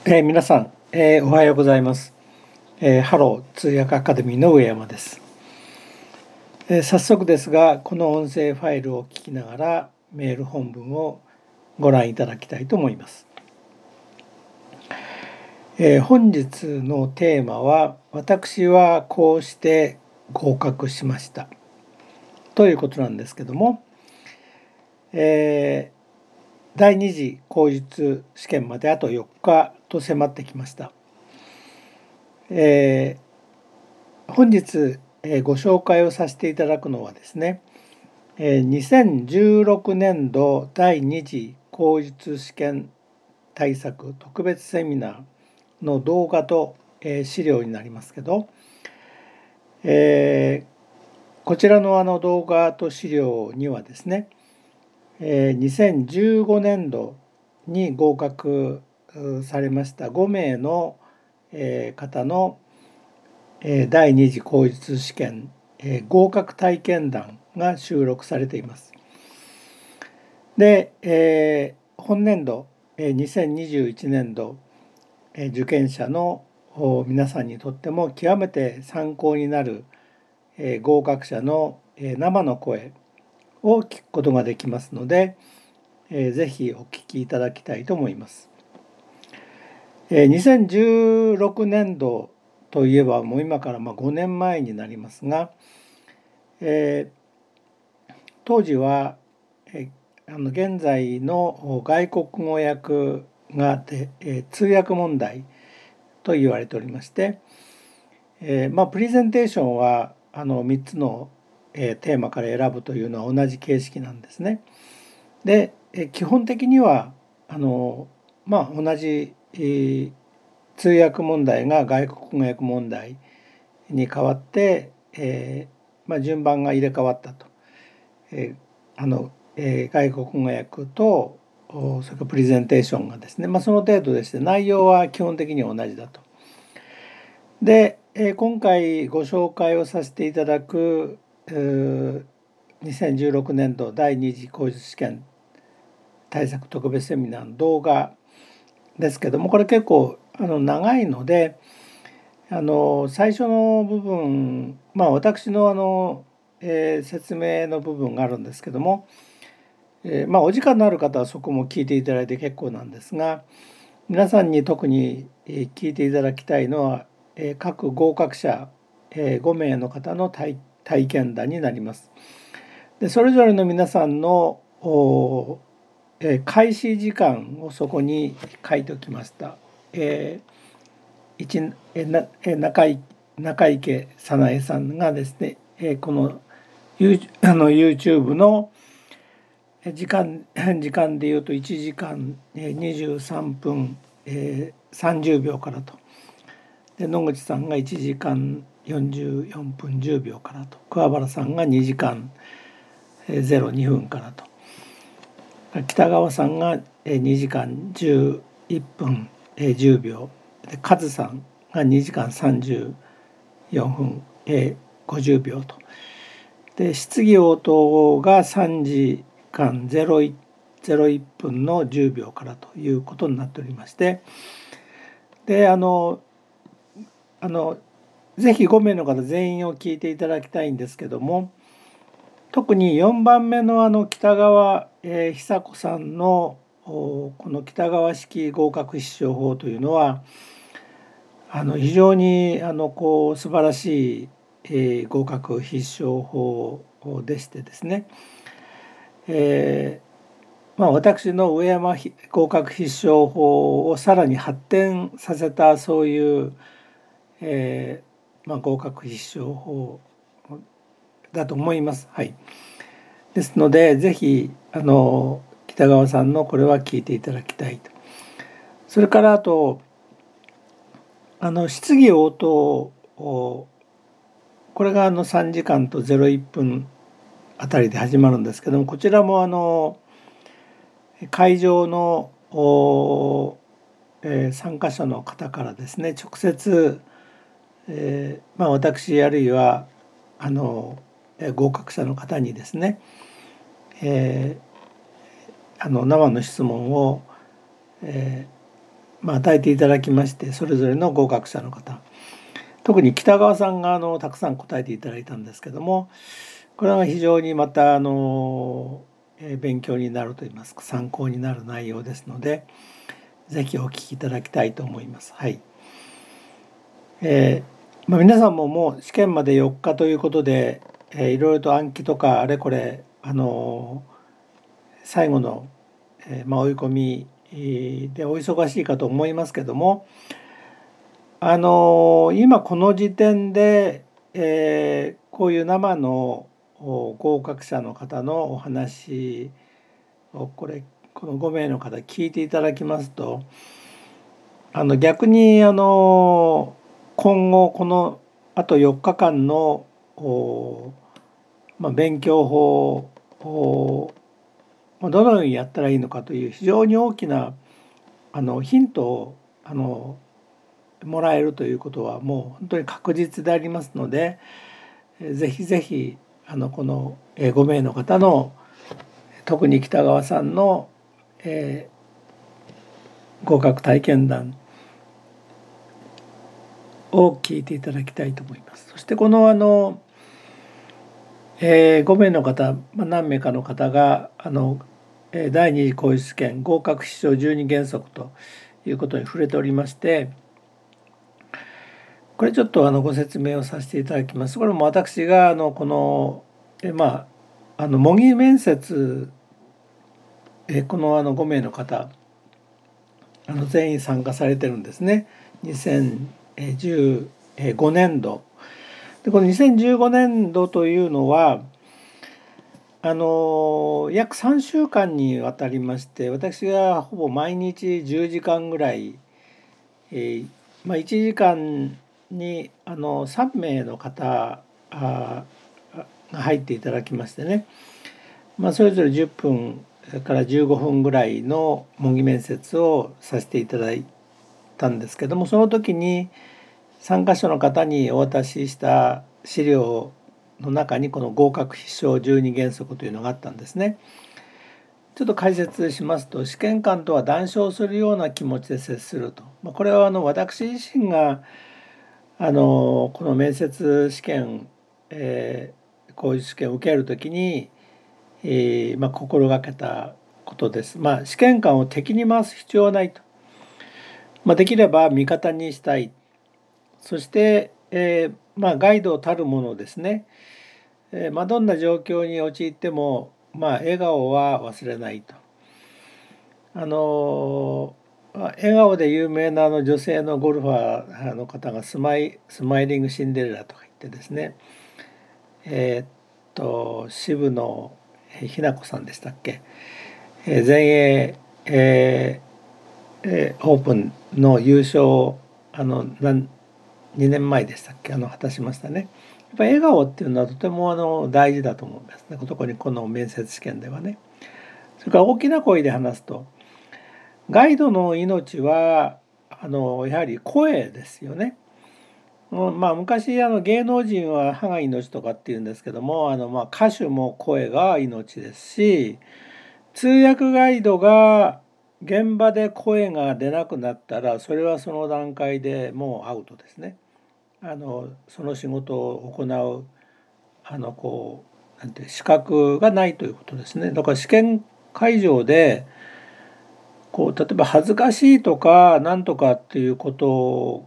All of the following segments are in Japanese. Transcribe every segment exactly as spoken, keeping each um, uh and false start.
えー皆さん、えーおはようございます。えーハロー通訳アカデミーの上山です。えー早速ですが、この音声ファイルを聞きながらメール本文をご覧いただきたいと思います。えー本日のテーマは、私はこうして合格しましたということなんですけども、えー第二次口述試験まであとよっかと迫ってきました。えー本日、えーご紹介をさせていただくのはですね、えーにせんじゅうろくねんど第二次口述試験対策特別セミナーの動画と、えー資料になりますけど、えーこちらのあの動画と資料にはですね、えーにせんじゅうごねんどに合格うされましたごめいの、えー方の、えー第二次口述試験、えー合格体験談が収録されています。で、えー本年度、えーにせんにじゅういちねんど、えー受験者のお皆さんにとっても極めて参考になる、えー合格者の、えー生の声を聞くことができますので、えーぜひお聞きいただきたいと思います。えーにせんじゅうろくねんどといえばもう今からまあごねんまえになりますが、えー当時は、えーあの現在の外国語訳がで、えー通訳問題と言われておりまして、えーまあ、プレゼンテーションはあのみっつの、えーテーマから選ぶというのは同じ形式なんですね。で、えー基本的にはあの、まあ、同じ、えー通訳問題が外国語訳問題に変わって、えーまあ、順番が入れ替わったと。えーあのえー外国語訳とおそれからプレゼンテーションがですね、まあ、その程度でして内容は基本的に同じだと。で、えー今回ご紹介をさせていただくうーにせんじゅうろくねんど第二次口述試験対策特別セミナーの動画ですけども、これ結構あの長いので、あの最初の部分、まあ私のあの、えー説明の部分があるんですけども、えーまあお時間のある方はそこも聞いていただいて結構なんですが、皆さんに特にえー聞いていただきたいのは、えー各合格者、えーごめいの方の体体験談になります。でそれぞれの皆さんのおえー開始時間をそこに書いておきました。えー一えーなえー中井中池早苗さんがですね、えーこの You- あの YouTube の時間時間でいうといちじかんえーにじゅうさんぷんえーさんじゅうびょうからと。で野口さんがいちじかんよんじゅうよんぷんじゅうびょうからと。桑原さんがにじかんえーゼロにふんからと。北川さんがにじかんじゅういっぷんじゅうびょうで、カズさんがにじかんさんじゅうよんふんごじゅうびょうと。で質疑応答がさんじかんゼロいっぷんのじゅうびょうからということになっておりまして、であのあのぜひごめいの方全員を聞いていただきたいんですけども、特によんばんめのあの北川、えー久子さんのおこの北川式合格必勝法というのはあの非常にあのこう素晴らしい、えー合格必勝法でしてですね、えーまあ、私の上山ひ合格必勝法をさらに発展させたそういう、えーまあ、合格必勝法だと思います。はい。ですのでぜひあの北川さんのこれは聞いていただきたいと。それからあとあの質疑応答をこれがあのさんじかんとゼロいっぷんあたりで始まるんですけども、こちらもあの会場のお、えー参加者の方からですね直接、えーまあ、私あるいはあのえー合格者の方にですね、えーあの生の質問を、えまあ、与えていただきまして、それぞれの合格者の方、特に北川さんがあのたくさん答えていただいたんですけども、これは非常にまたあの勉強になるといいますか、参考になる内容ですので、ぜひお聞きいただきたいと思います。はい。えーまあ、皆さんももう試験までよっかということで、えー、いろいろと暗記とかあれこれ、あのー、最後の、えーまあ、追い込みでお忙しいかと思いますけども、あのー、今この時点で、えー、こういう生の合格者の方のお話をこれこのご名の方聞いていただきますと、あの逆にあの今後このあとよっかかんの、まあ、勉強法をどのようにやったらいいのかという非常に大きなあのヒントをあのもらえるということはもう本当に確実でありますので、ぜひぜひあのこのご名の方の特に北川さんの、えー、合格体験談を聞いていただきたいと思います。そしてこのあの、えー、ご名の方、まあ、何名かの方があのだいに次口語試験合格必勝じゅうに原則ということに触れておりまして、これちょっとあのご説明をさせていただきます。これも私があのこのえまああの模擬面接えこのあのご名の方あの全員参加されてるんですね。にせんじゅうごねんどで、このにせんじゅうごねんどというのはあの約さんしゅうかんにわたりまして、私がほぼ毎日じゅうじかんぐらい、えーまあ、いちじかんにあのさん名の方が入っていただきましてね、まあ、それぞれじゅっぷんからじゅうごふんぐらいの模擬面接をさせていただいたんですけども、その時に参加者の方にお渡しした資料の中にこの合格必勝じゅうに原則というのがあったんですね。ちょっと解説しますと、試験官とは談笑するような気持ちで接すると、まあ、これはあの私自身があのこの面接試験、えー、こういう試験を受けるときに、えーまあ、心がけたことです。まあ、試験官を敵に回す必要はないと、まあ、できれば味方にしたい。そして、えーまあ、ガイドたるものですね、えーまあ、どんな状況に陥っても、まあ、笑顔は忘れないと。あの笑顔で有名なあの女性のゴルファーの方がスマイ、スマイリングシンデレラとか言ってですね、えーっと渋野日向子さんでしたっけ、えー全英、えーえーオープンの優勝をあの何にねんまえでしたっけ、あの果たしましたね。やっぱ笑顔っていうのはとてもあの大事だと思うんですね、特にこの面接試験ではね。それから大きな声で話すと、ガイドの命はあのやはり声ですよね。まあ、昔あの芸能人は歯が命とかっていうんですけども、あのまあ歌手も声が命ですし、通訳ガイドが現場で声が出なくなったら、それはその段階でもうアウトですね。あのその仕事を行うあのこうなんて資格がないということですね。だから試験会場でこう例えば恥ずかしいとかなんとかっていうことを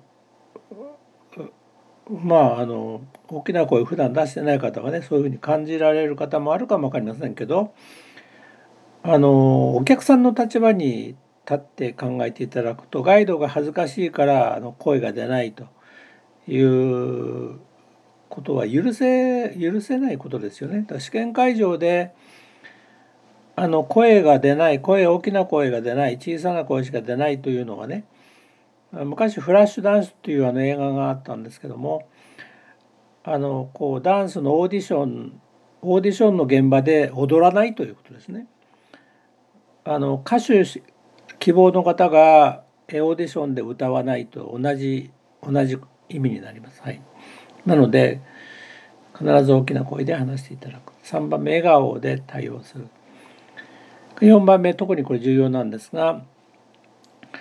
まああの大きな声を普段出してない方がね、そういうふうに感じられる方もあるかも分かりませんけど、あのお客さんの立場に立って考えていただくと、ガイドが恥ずかしいからあの声が出ないということは許せ許せないことですよね。だから試験会場であの声が出ない、声大きな声が出ない、小さな声しか出ないというのがね、昔フラッシュダンスっていうあの映画があったんですけども、あのこうダンスのオーディションオーディションの現場で踊らないということですね。あの歌手希望の方がオーディションで歌わないと同じ同じ意味になります。はい。なので必ず大きな声で話していただく。さんばんめ、笑顔で対応する。よんばんめ、特にこれ重要なんですが、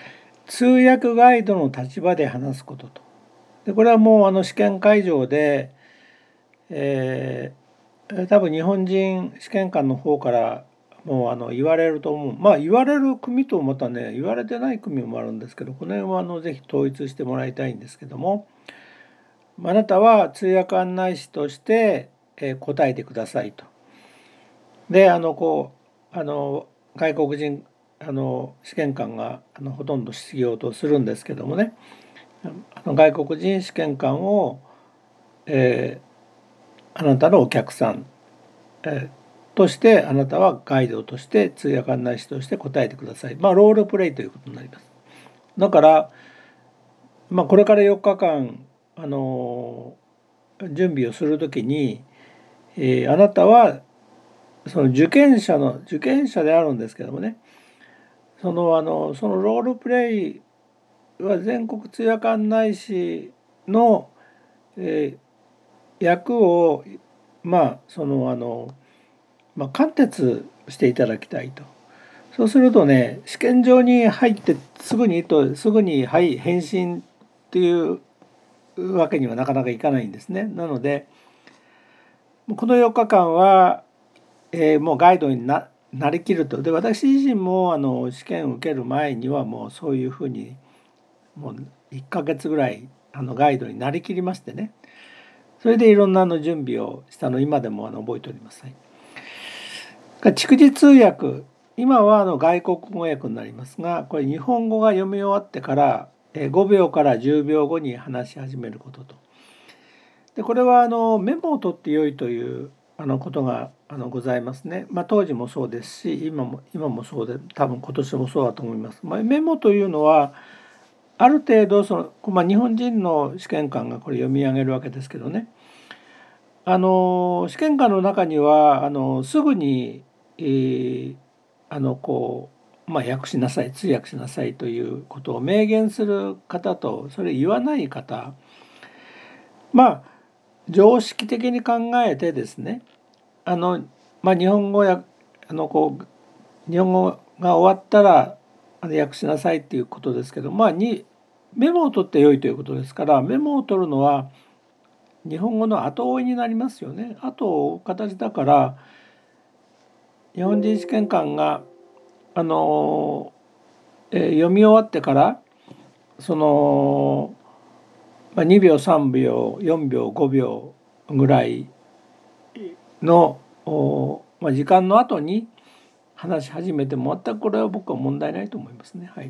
通訳ガイドの立場で話すことと。でこれはもうあの試験会場で、えー、多分日本人試験官の方からもうあの言われると思う。まあ言われる組とまたね言われてない組もあるんですけど、この辺はあのぜひ統一してもらいたいんですけども、あなたは通訳案内士として答えてくださいと。であのこうあの外国人あの試験官があのほとんど質疑応答するんですけどもね、あの外国人試験官を、えー、あなたのお客さん、えー、としてあなたはガイドとして通訳案内士として答えてください。まあロールプレイということになります。だから、まあ、これからよっかかんあの準備をするときに、えー、あなたはその受験者の受験者であるんですけどもね、そのあのそのロールプレイは全国通訳案内士の、えー、役をまあそのあの、まあ、貫徹していただきたいと。そうするとね、試験場に入ってすぐにとすぐにはい返信っていうわけにはなかなかいかないんですね。なのでこのよっかかんは、えー、もうガイドに な, なりきると。で私自身もあの試験を受ける前にはもうそういうふうにもういっかげつぐらいあのガイドになりきりましてね、それでいろんなの準備をしたの今でもあの覚えております。逐次通訳、今はあの外国語訳になりますが、これ日本語が読み終わってからごびょうからじゅうびょうごに話し始めることと。でこれはあのメモを取ってよいというあのことがあのございますね。まあ、当時もそうですし今も今もそうで、多分今年もそうだと思います。まあ、メモというのはある程度その、まあ、日本人の試験官がこれ読み上げるわけですけどね、あの試験官の中にはあのすぐに、えー、あのこう、まあ、訳しなさい通訳しなさいということを明言する方とそれ言わない方、まあ常識的に考えてですね、あの、まあ、日本語やあのこう日本語が終わったらあの訳しなさいっていうことですけど、まあにメモを取ってよいということですから、メモを取るのは日本語の後追いになりますよね。後を追う形だから日本人試験官があの、えー、読み終わってからその、まあ、にびょうさんびょうよんびょうごびょうぐらいの、まあ、時間の後に話し始めても全くこれは僕は問題ないと思いますね。はい。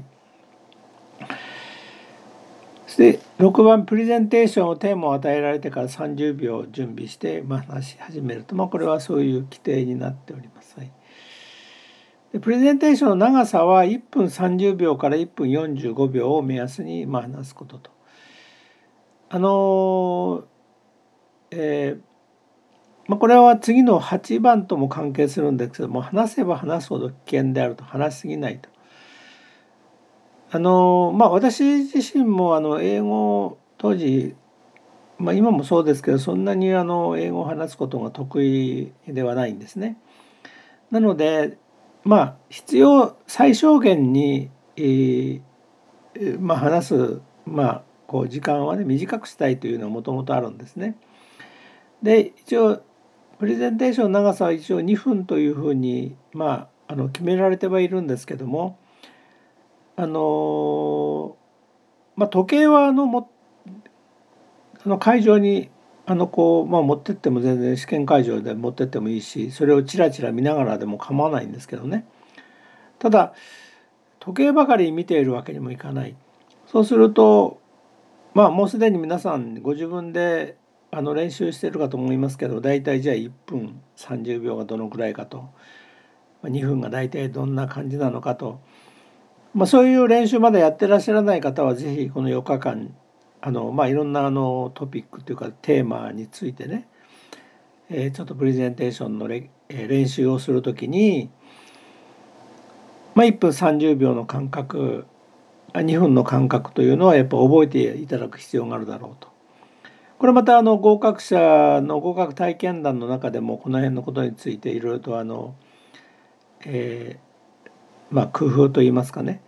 そしてろくばんプレゼンテーションをテーマを与えられてからさんじゅうびょう準備して、まあ、話し始めると、まあ、これはそういう規定になっております。はい。でプレゼンテーションの長さはいっぷんさんじゅうびょうからいっぷんよんじゅうごびょうを目安にまあ話すことと。あのえーまあ、これは次のはちばんとも関係するんですけども、話せば話すほど危険であると、話しすぎないと。あのまあ私自身もあの英語当時、まあ、今もそうですけどそんなにあの英語を話すことが得意ではないんですね。なのでまあ必要最小限に、えーまあ、話す、まあ、こう時間はね短くしたいというのはもともとあるんですね。で一応プレゼンテーションの長さは一応にふんというふうに、まあ、あの決められてはいるんですけども、あのまあ、時計はあのもあの会場にあのこう、まあ、持ってっても全然試験会場で持ってってもいいし、それをチラチラ見ながらでも構わないんですけどね。ただ時計ばかり見ているわけにもいかない。そうするとまあもうすでに皆さんご自分であの練習しているかと思いますけど、大体じゃあいっぷんさんじゅうびょうがどのくらいかと、にふんが大体どんな感じなのかと、まあ、そういう練習まだやってらっしゃらない方はぜひこのよっかかんあの、まあ、いろんなあのトピックというかテーマについてね、えー、ちょっとプレゼンテーションのレ、えー、練習をするときに、まあ、いっぷんさんじゅうびょうの間隔にふんの間隔というのはやっぱ覚えていただく必要があるだろうと。これまたあの合格者の合格体験談の中でもこの辺のことについていろいろとあの、えー、まあ工夫といいますかね、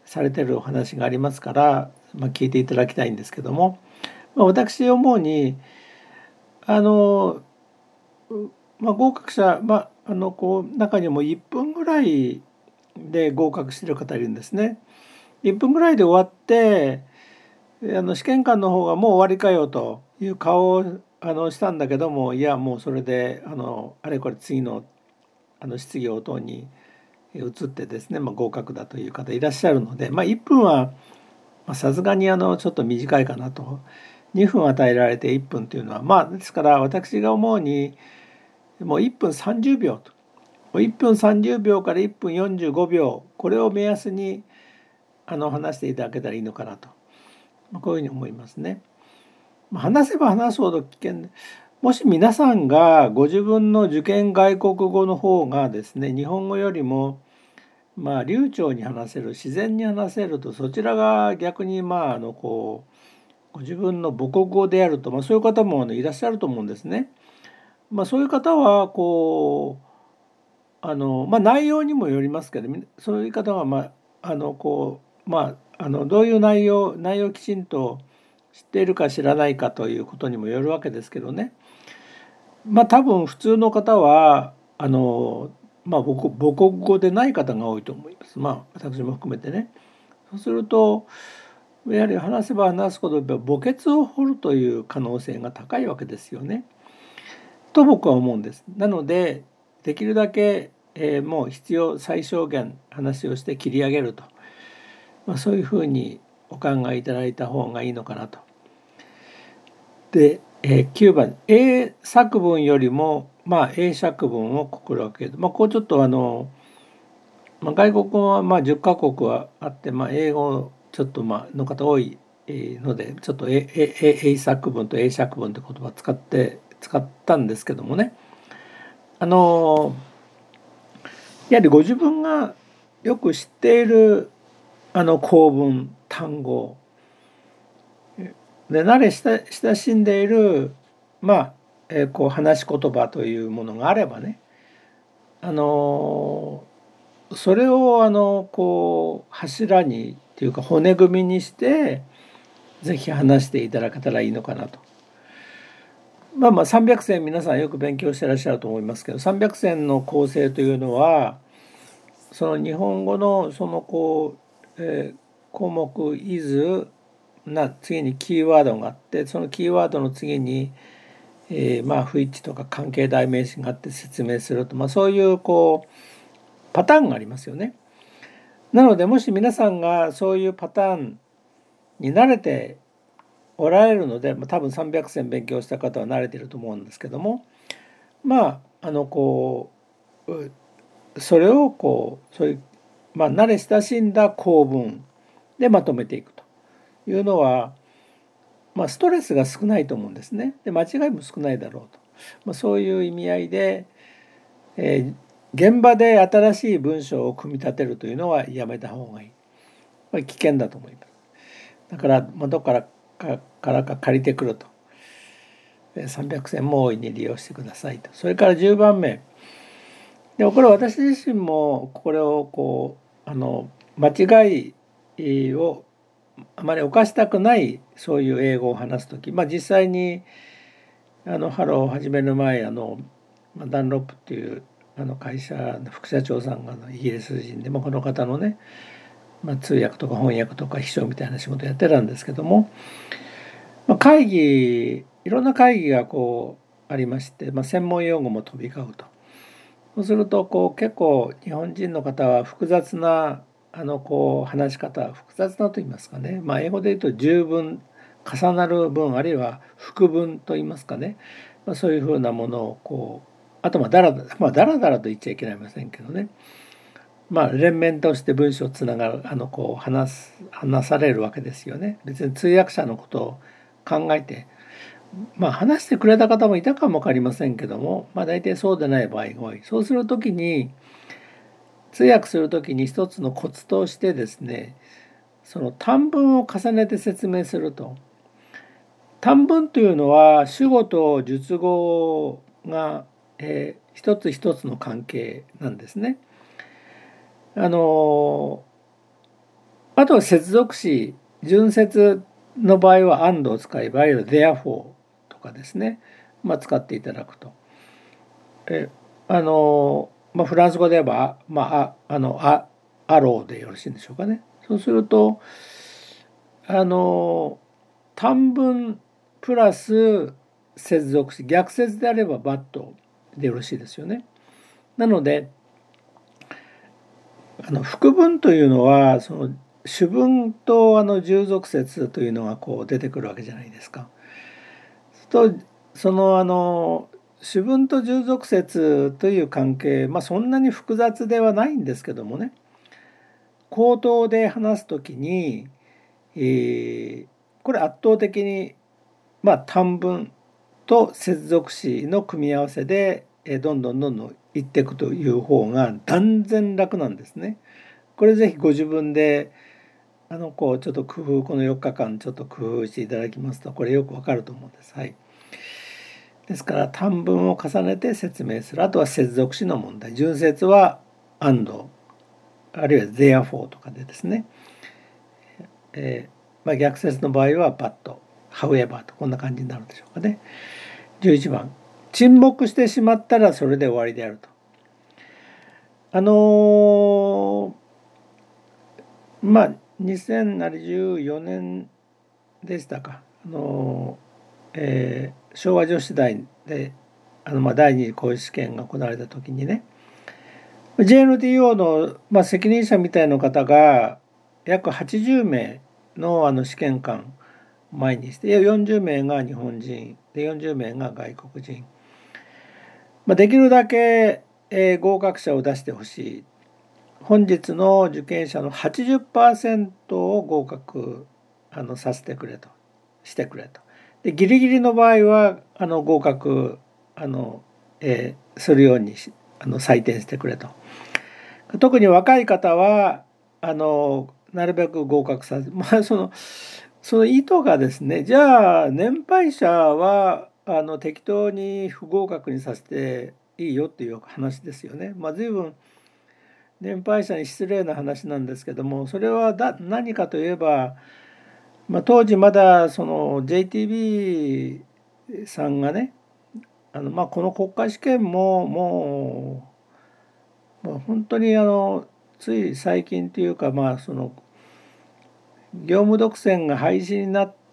されてるお話がありますから、まあ、聞いていただきたいんですけども、まあ、私思うにあの、まあ、合格者、まあ、あのこう中にもいっぷんぐらいで合格してる方いるんですね。いっぷんぐらいで終わってあの試験官の方がもう終わりかよという顔をあのしたんだけども、いやもうそれであのあれこれ次のあの質疑応答に移ってですね、まあ、合格だという方いらっしゃるので、まあ、いっぷんはさすがにあのちょっと短いかなと。にふん与えられていっぷんというのは、まあですから私が思うにもういっぷんさんじゅうびょうと、いっぷんさんじゅうびょうからいっぷんよんじゅうごびょう、これを目安にあの話していただけたらいいのかなと、こういうふうに思いますね。話せば話すほど危険で、もし皆さんがご自分の受験外国語の方がですね、日本語よりもまあ流暢に話せる、自然に話せると、そちらが逆にまああのこうご自分の母国語であると、まあ、そういう方もいらっしゃると思うんですね。まあ、そういう方はこうあの、まあ、内容にもよりますけど、そういう方はまああのこうまああのどういう内容内容をきちんと知っているか知らないかということにもよるわけですけどね。まあ多分普通の方はあの、まあ、母国語でない方が多いと思います。まあ私も含めてね。そうするとやはり話せば話すほど墓穴を掘るという可能性が高いわけですよね。と僕は思うんです。なのでできるだけ、えー、もう必要最小限話をして切り上げると、まあ、そういうふうにお考えいただいた方がいいのかなと。で、えー、きゅうばん A 作文よりも、まあ、A 作文を心がける、まあ、こうちょっとあの、まあ、外国語はまあじゅっかこくはあって、まあ、英語ちょっとまあの方多いのでちょっと A, A, A 作文と A 作文って言葉を使って使ったんですけどもね、あのやはりご自分がよく知っているあの構文単語で慣れ親しんでいるまあ、えー、こう話し言葉というものがあればね、あのそれをあのこう柱にっていうか骨組みにしてぜひ話していただけたらいいのかなと。まあまあさんびゃくせん皆さんよく勉強してらっしゃると思いますけど、さんびゃくせんの構成というのはその日本語のそのこう、えー、項目 is な次にキーワードがあって、そのキーワードの次に、えー、まあ不一致とか関係代名詞があって説明すると、まあ、そういうこうパターンがありますよね。なのでもし皆さんがそういうパターンに慣れておられるので、多分さんびゃくせん勉強した方は慣れていると思うんですけども、まああのこうそれをこうそういう、まあ、慣れ親しんだ構文でまとめていくというのは、まあ、ストレスが少ないと思うんですね。で間違いも少ないだろうと、まあ、そういう意味合いで、えー、現場で新しい文章を組み立てるというのはやめた方がいい。これ危険だと思います。だからどこからかからか借りてくると。さんびゃくせんも大いに利用してくださいと。それからじゅうばんめで、これ私自身もこれをこうあの間違いをあまり犯したくないそういう英語を話す時、まあ、実際にあのハローを始める前あのダンロップっていうあの会社の副社長さんがイギリス人で、まあ、この方のね、まあ、通訳とか翻訳とか秘書みたいな仕事やってたんですけども、まあ、会議いろんな会議がこうありまして、まあ、専門用語も飛び交うと。そうするとこう結構日本人の方は複雑なあのこう話し方複雑なと言いますかね、まあ、英語で言うと十分重なる文あるいは複文と言いますかね、まあ、そういうふうなものをこうあとまあだらだらまあだらだらと言っちゃいけませんけどね、まあ連綿として文章をつながるあのこう話す話されるわけですよね。別に通訳者のことを考えてまあ話してくれた方もいたかも分かりませんけども、まあ、大体そうでない場合が多い。そうする時に通訳する時に一つのコツとしてですね、その短文を重ねて説明すると。短文というのは主語と述語が、えー、一つ一つの関係なんですね。あのあとは接続詞、順接の場合は and を使えば、いわゆる therefore とかですね、まあ、使っていただくと。えあの、まあ、フランス語で言えば、まあ、ああのあアローでよろしいんでしょうかね。そうすると、あの短文プラス接続詞、逆接であれば but でよろしいですよね。なので、あの副文というのはその主文とあの従属節というのがこう出てくるわけじゃないですか。とそのあの主文と従属節という関係、まあ、そんなに複雑ではないんですけどもね、口頭で話すときに、えーこれ圧倒的に、まあ、短文と接続詞の組み合わせで、えーどんどんどんどん言っていくという方が断然楽なんですね。これぜひご自分であのこうちょっと工夫、このよっかかんちょっと工夫していただきますと、これよくわかると思うんです。はい。ですから短文を重ねて説明する。あとは接続詞の問題。順接は and あるいは therefore とかでですね、えーまあ、逆接の場合は but however とこんな感じになるでしょうかね。じゅういちばん、沈黙してしまったらそれで終わりであると。あのー、まあにせんじゅうよねんでしたか、あのーえー昭和女子大であのまあ第二次講師試験が行われた時にね、 ジェイエヌティーオー の、まあ、責任者みたいな方が約はちじゅうめいの、あの試験官を前にして、よんじゅうめいが日本人でよんじゅうめいが外国人、まあ、できるだけ、えー合格者を出してほしい。本日の受験者の はちじゅっパーセント を合格あのさせてくれとしてくれと。でギリギリの場合はあの合格あの、えーするようにしあの採点してくれと。特に若い方はあのなるべく合格させ、まあ、そのその意図がですね、じゃあ年配者はあの適当に不合格にさせていいよっていう話ですよね。まあ、随分年配者に失礼な話なんですけども、それはだ何かといえば、まあ、当時まだその ジェイティービー さんがね、あのまあこの国家試験ももう、まあ、本当にあのつい最近というか、まあその業務独占が廃止になって、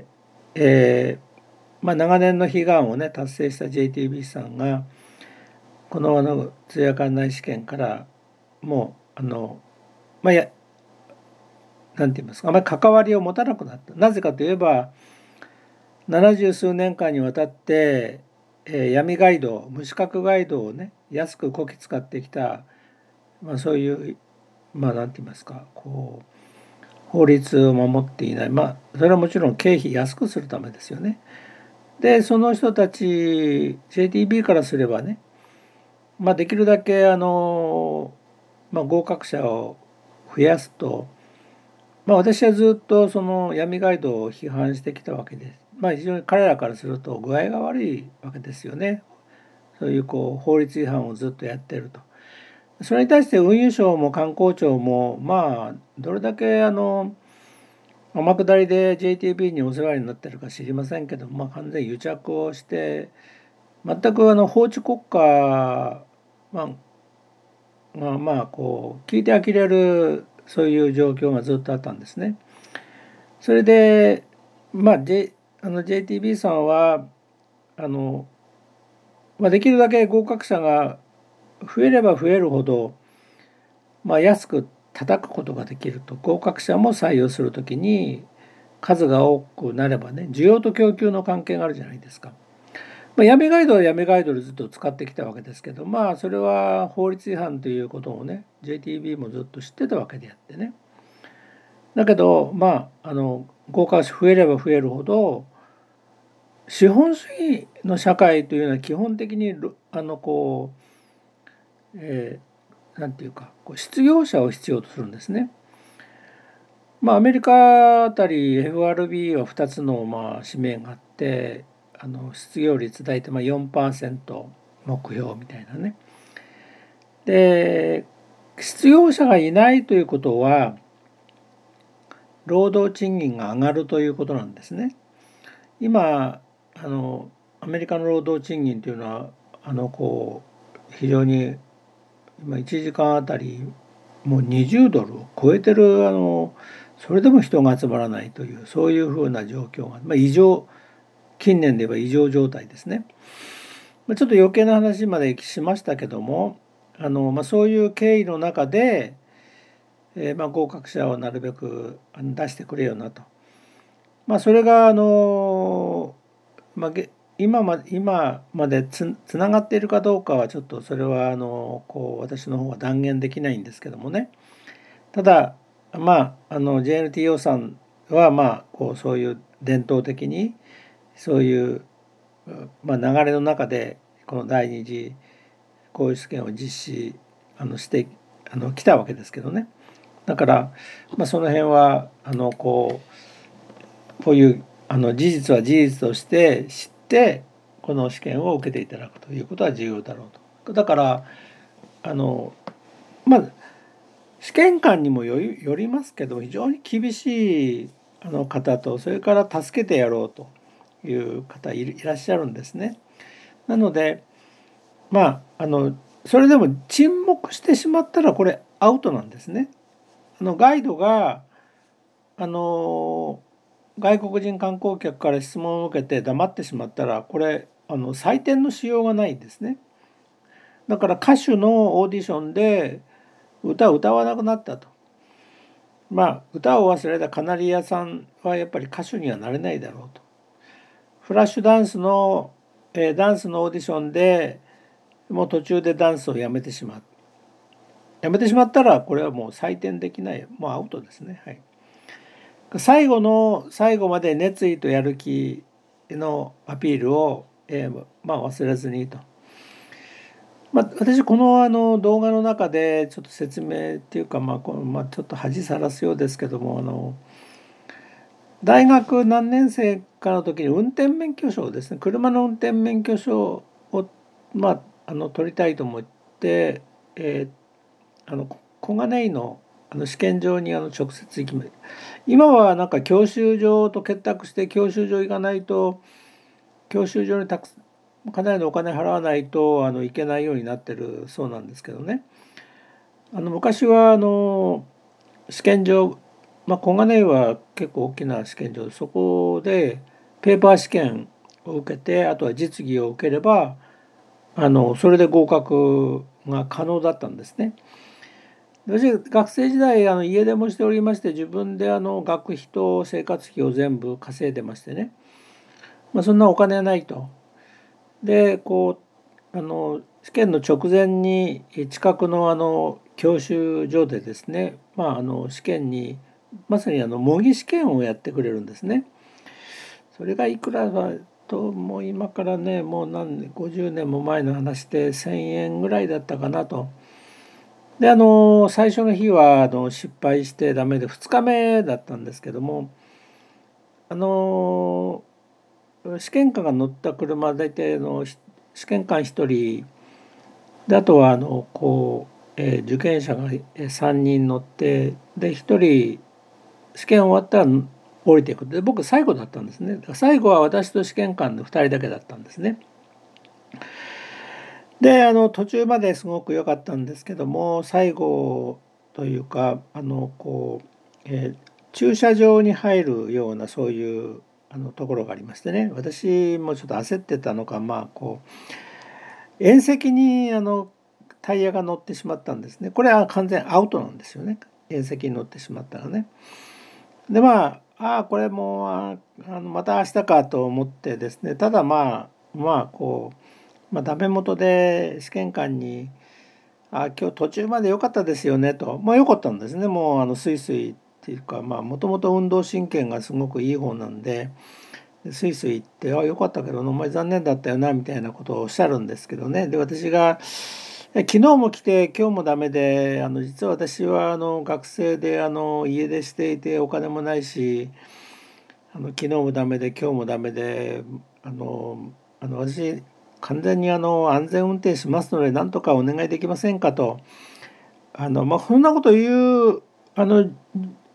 えーまあ、長年の悲願をね達成した ジェイティービー さんがこのあの通夜館内試験からもうあのまあやなんて言いますか、あまり関わりを持たなくなった。なぜかといえばななじゅう数年間にわたって、えー闇ガイド、無資格ガイドをね安くこき使ってきた、まあ、そういうまあなんて言いますか、こう法律を守っていない、まあそれはもちろん経費安くするためですよね。でその人たち ジェイティービー からすればね、まあ、できるだけあの、まあ、合格者を増やすと、まあ、私はずっとその闇ガイドを批判してきたわけです。まあ、非常に彼らからすると具合が悪いわけですよね。そういうこう法律違反をずっとやってると。それに対して運輸省も観光庁もまあどれだけあの天下りで ジェイティービー にお世話になってるか知りませんけど、まあ、完全に癒着をして全くあの法治国家、まあ、まあまあこう聞いて呆れるそういう状況がずっとあったんですね。それでまあ、J、あの ジェイティービー さんはあの、まあ、できるだけ合格者が増えれば増えるほど、まあ、安く叩くことができると。合格者も採用するときに数が多くなればね、需要と供給の関係があるじゃないですか。まあ、闇ガイドは闇ガイドでずっと使ってきたわけですけど、まあそれは法律違反ということをね ジェイティービー もずっと知ってたわけであってね。だけどまああの合格者増えれば増えるほど資本主義の社会というのは基本的にあのこう、えー、なんていうかこう失業者を必要とするんですね。まあアメリカあたり エフアールビー はふたつのまあ使命があって、あの失業率大体まあ よんパーセント 目標みたいなね。で失業者がいないということは労働賃金が上がるということなんですね。今あのアメリカの労働賃金というのはあのこう非常に今いちじかんあたりもうにじゅうドルを超えてる、あのそれでも人が集まらないというそういうふうな状況が、まあ、異常近年で言えば異常状態ですね。まあ、ちょっと余計な話までしましたけどもあの、まあ、そういう経緯の中で、えーまあ、合格者をなるべく出してくれよなと。まあ、それがあの、まあ、今ま今までつつながっているかどうかはちょっとそれはあのこう私の方は断言できないんですけどもね。ただまああの ジェイエヌティーオー さんはまあこうそういう伝統的にそういう、まあ、流れの中でこの第二次公立試験を実施あのしてあの来たわけですけどね。だから、まあ、その辺はあのこうこういうあの事実は事実として知ってこの試験を受けていただくということは重要だろうと。だからあのまあ試験官にもより、よりますけど非常に厳しいあの方とそれから助けてやろうという方いらっしゃるんですね。なのでまああのそれでも沈黙してしまったらこれアウトなんですね。あのガイドがあの外国人観光客から質問を受けて黙ってしまったらこれあの採点のしようがないんですね。だから歌手のオーディションで歌を歌わなくなったと。まあ歌を忘れたカナリアさんはやっぱり歌手にはなれないだろうと。フラッシュダンスの、えー、ダンスのオーディションでもう途中でダンスをやめてしまう。やめてしまったらこれはもう採点できない、もうアウトですね。はい。最後の最後まで熱意とやる気のアピールを、えーまあ、忘れずにと。まあ、私このあの動画の中でちょっと説明っていうか、まあこのまあ、ちょっと恥さらすようですけどもあの大学何年生かの時に運転免許証ですね車の運転免許証を、まあ、あの取りたいと思って、えー、あの小金井のあの試験場にあの直接行きました。今はなんか教習所と結託して教習所行かないと教習所にたくかなりのお金払わないとあの行けないようになってるそうなんですけどね。あの昔はあの試験場、まあ、小金井は結構大きな試験場でそこでペーパー試験を受けてあとは実技を受ければあのそれで合格が可能だったんですね。私学生時代あの家出もしておりまして自分であの学費と生活費を全部稼いでましてね、まあ、そんなお金はないと。でこうあの試験の直前に近くのあの教習所でですね、まあ、あの試験にまさにあの模擬試験をやってくれるんですね。それがいくらだともう今からねもう何年ごじゅうねんも前の話でせんえんぐらいだったかなと。であの最初の日はあの失敗してダメでふつかめだったんですけどもあの試験官が乗った車大体の試験官ひとりであとはあのこう、えー受験者がさんにん乗ってでひとり試験終わったら降りていくで僕最後だったんですね。だから最後は私と試験官のふたりだけだったんですね。であの途中まですごく良かったんですけども最後というかあのこう、えー駐車場に入るようなそういうあのところがありましてね私もちょっと焦ってたのかまあこう縁石にあのタイヤが乗ってしまったんですね。これは完全アウトなんですよね縁石に乗ってしまったらね。でまあああこれもうああのまた明日かと思ってですねただまあまあこう、まあ、ダメ元で試験官に「あ今日途中まで良かったですよね」とまあ良かったんですね。もうあのスイスイっていうかまあもともと運動神経がすごくいい方なんでスイスイ行って「あ良かったけどお前残念だったよな」みたいなことをおっしゃるんですけどね。で私が昨日も来て今日もダメであの実は私はあの学生であの家出していてお金もないしあの昨日もダメで今日もダメであのあの私完全にあの安全運転しますので何とかお願いできませんかとあの、まあ、そんなこと言うあの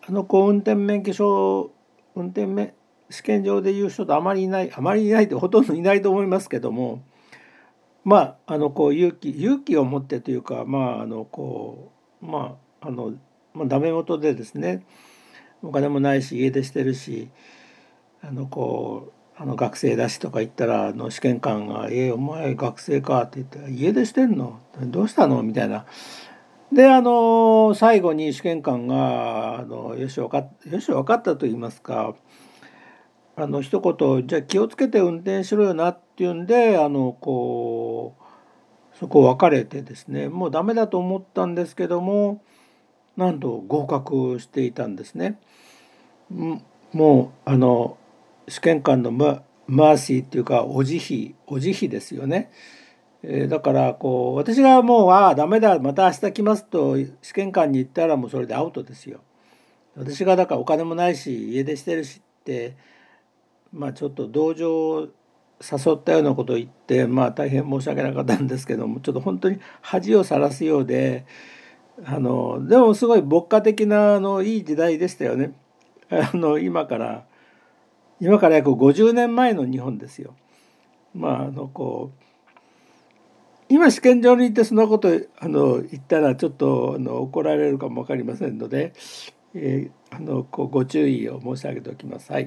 あのこう運転免許証運転免試験場で言う人とあまりいないあまりいないとほとんどいないと思いますけども、まああのこう勇気勇気を持ってというか、まああのこうまああの、まあ、ダメ元でですね、お金もないし家出してるし、あのこうあの学生だしとか言ったら、あの試験官が「えお前学生か」って言って「家出してんのどうしたの?」みたいな。であの最後に試験官があのよし分かっよし分かったと言いますか、あの一言「じゃあ気をつけて運転しろよな」っていうんで、あのこうそこを別れてですね、もうダメだと思ったんですけども、なんと合格していたんですね。んもうあの試験官のママーシーっていうかお慈悲お慈悲ですよね。えーだからこう私がもう「ああダメだまた明日来ます」と試験官に言ったらもうそれでアウトですよ。私がだからお金もないし家出してるしって、まあちょっと同情を誘ったようなことを言って、まあ大変申し訳なかったんですけども、ちょっと本当に恥をさらすようで、あのでもすごい牧歌的なあのいい時代でしたよね。あの今から今から約ごじゅうねんまえの日本ですよ。まああのこう今試験場に行ってそのことあの言ったらちょっとあの怒られるかも分かりませんので、えーあのこうご注意を申し上げておきます。はい。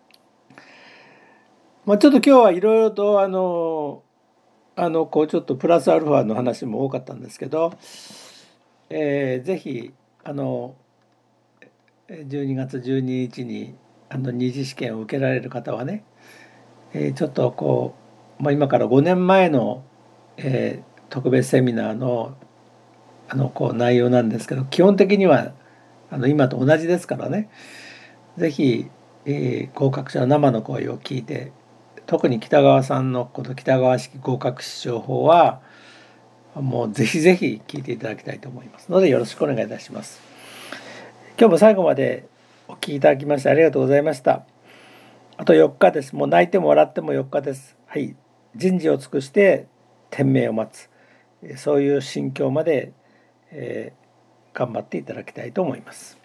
まあ、ちょっと今日はいろいろとあのあのこうちょっとプラスアルファの話も多かったんですけど、えーぜひあのじゅうにがつじゅうににちにあの二次試験を受けられる方はね、えーちょっとこう、まあ、今からごねんまえの、えー特別セミナーのあのこう内容なんですけど、基本的にはあの今と同じですからね、ぜひ、えー合格者の生の声を聞いて、特に北川さんのこの北川式合格指標法はもうぜひぜひ聞いていただきたいと思いますので、よろしくお願いいたします。今日も最後までお聞きいただきましてありがとうございました。あとよっかです。もう泣いても笑ってもよっかです。はい。人事を尽くして天命を待つ。そういう心境まで、えー頑張っていただきたいと思います。